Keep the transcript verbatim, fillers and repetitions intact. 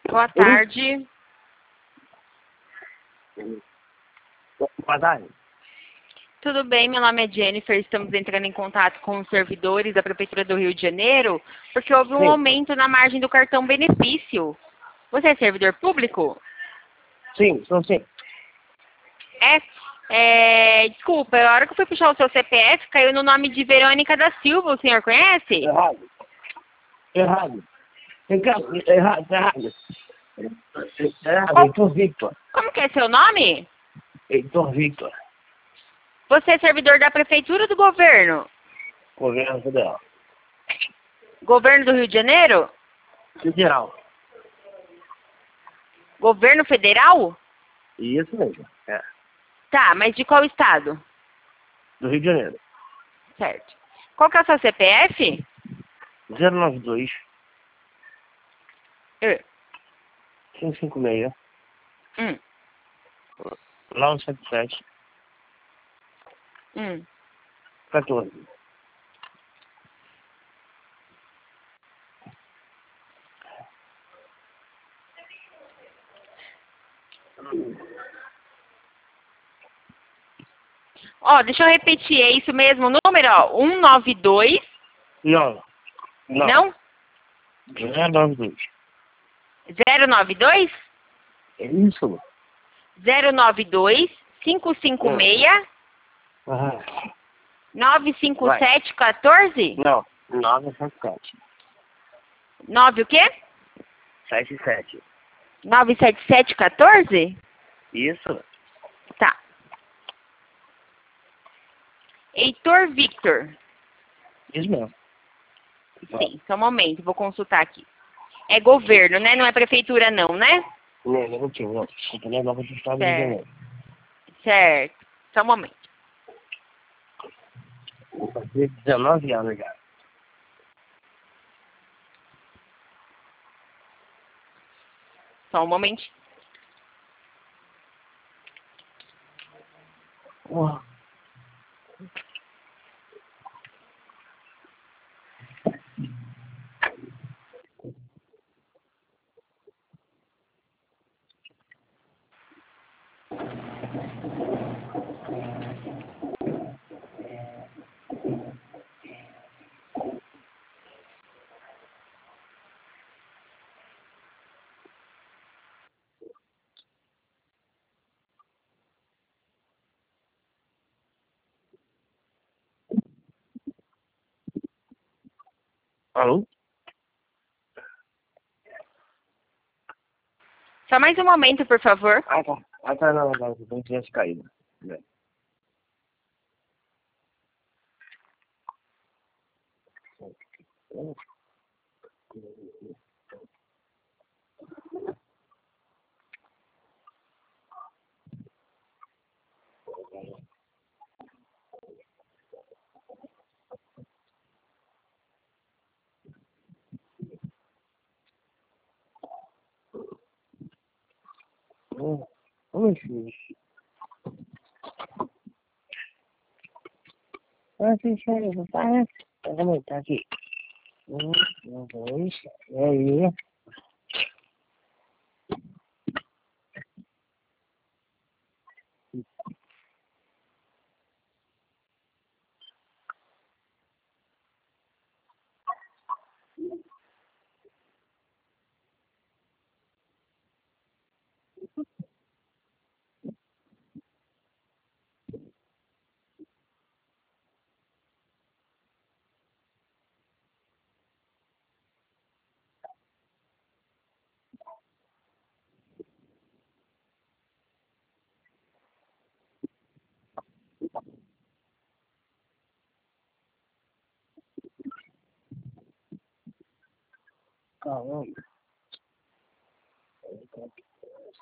Boa tarde. Boa tarde. Tudo bem? Meu nome é Jennifer. Estamos entrando em contato com os servidores da Prefeitura do Rio de Janeiro porque houve um Sim. aumento na margem do cartão benefício. Você é servidor público? Sim, sou sim. É? É, desculpa, a hora que eu fui puxar o seu C P F, caiu no nome de Verônica da Silva. O senhor conhece? Errado. Errado. Então, errado, errado. Errado, Heitor Victor. Como que é seu nome? Heitor Victor. Você é servidor da Prefeitura ou do governo? Governo Federal. Governo do Rio de Janeiro? Federal. Governo federal? Isso mesmo. É. Tá, mas de qual estado? Do Rio de Janeiro. Certo. Qual que é o seu C P F? zero nove dois, Eh, cinco cinco seis, Hum, nove sete sete, hum. quatorze. Ó, deixa eu repetir, é isso mesmo o número, ó, cento e noventa e dois, Não. Não. não? zero nove dois. zero nove dois? É isso. zero nove dois, cinco cinco seis, Aham. nove cinco Vai. sete, quatorze? Não. nove sete sete. nove o quê? sete sete. nove sete sete, quatorze? Isso. Tá. Heitor Victor. Isso mesmo. Sim, só um momento, vou consultar aqui. É governo, né? Não é prefeitura não, né? Não, não tinha, não. Companhia Nova do Estado do Rio de Certo. Janeiro. Certo. Só um momento. Vou fazer dezenove anos já. Só um momento. Uau. Alô? Só mais um momento, por favor. Ah, tá. Ah, tá, não, não, não tinha se caído. É. Hum, Vamos ver. Ah, sim, sim, tá, né? Tá, vamos tá aqui. Um, dois, e aí? Caramba.